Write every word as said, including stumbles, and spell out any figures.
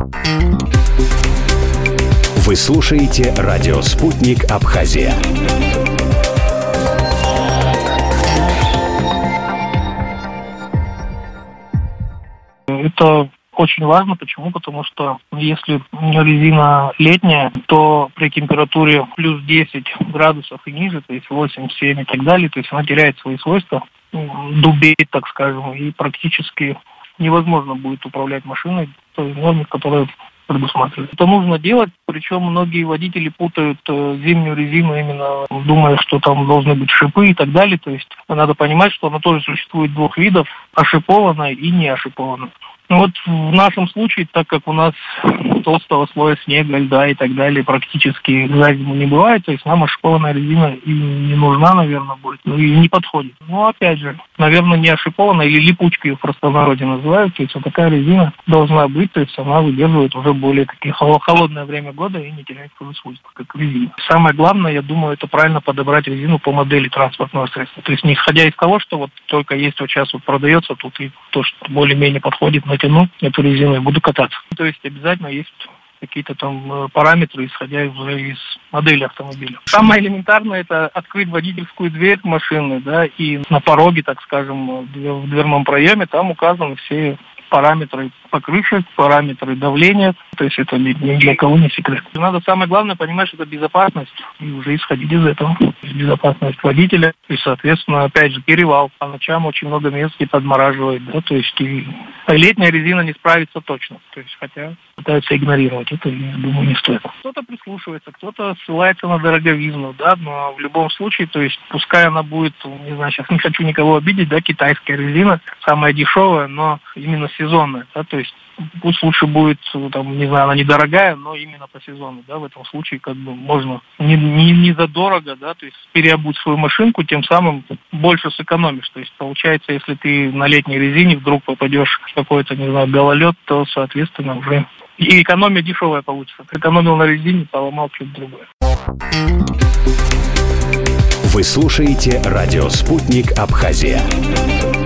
Вы слушаете радио «Спутник Абхазия». Это очень важно. Почему? Потому что если резина летняя, то при температуре плюс десять градусов и ниже, то есть восемь-семь и так далее, то есть она теряет свои свойства, дубеет, так скажем, и практически невозможно будет управлять машиной в той норме, которая предусматривает. Это нужно делать, причем многие водители путают э, зимнюю резину, именно думая, что там должны быть шипы и так далее. То есть надо понимать, что она тоже существует двух видов: ошипованная и не ошипованная. Ну вот в нашем случае, так как у нас толстого слоя снега, льда и так далее практически за зиму не бывает, то есть нам ошипованная резина и не нужна, наверное, будет, ну и не подходит. Но опять же, наверное, не ошипованная или липучка ее в простонародье называют, то есть вот такая резина должна быть, то есть она выдерживает уже более такие холодное время года и не теряет свои свойства, как резина. Самое главное, я думаю, это правильно подобрать резину по модели транспортного средства. То есть не исходя из того, что вот только есть вот сейчас вот продается тут и то, что более-менее подходит, натяну эту резину и буду кататься. То есть обязательно есть какие-то там параметры, исходя уже из модели автомобиля. Самое элементарное — это открыть водительскую дверь машины, да, и на пороге, так скажем, в дверном проеме там указаны все параметры покрышек, параметры давления, то есть это ни для кого не секрет. Надо самое главное понимать, что это безопасность, и уже исходить из этого. Безопасность водителя, и, соответственно, опять же, перевал. По ночам очень много мест и подмораживает, да, то есть и летняя резина не справится точно, то есть хотя пытаются игнорировать это, я думаю, не стоит. Кто-то прислушивается, кто-то ссылается на дороговизну, да, но в любом случае, то есть пускай она будет, не знаю, сейчас не хочу никого обидеть, да, китайская резина, самая дешевая, но именно сезонная, да, то есть пусть лучше будет, там, не знаю, она недорогая, но именно по сезону, да, в этом случае как бы можно не, не, не задорого, да, то есть переобуть свою машинку, тем самым больше сэкономишь. То есть получается, если ты на летней резине вдруг попадешь в какой-то, не знаю, гололед, то, соответственно, уже и экономия дешевая получится. Экономил на резине, поломал что-то другое. Вы слушаете радио «Спутник Абхазия».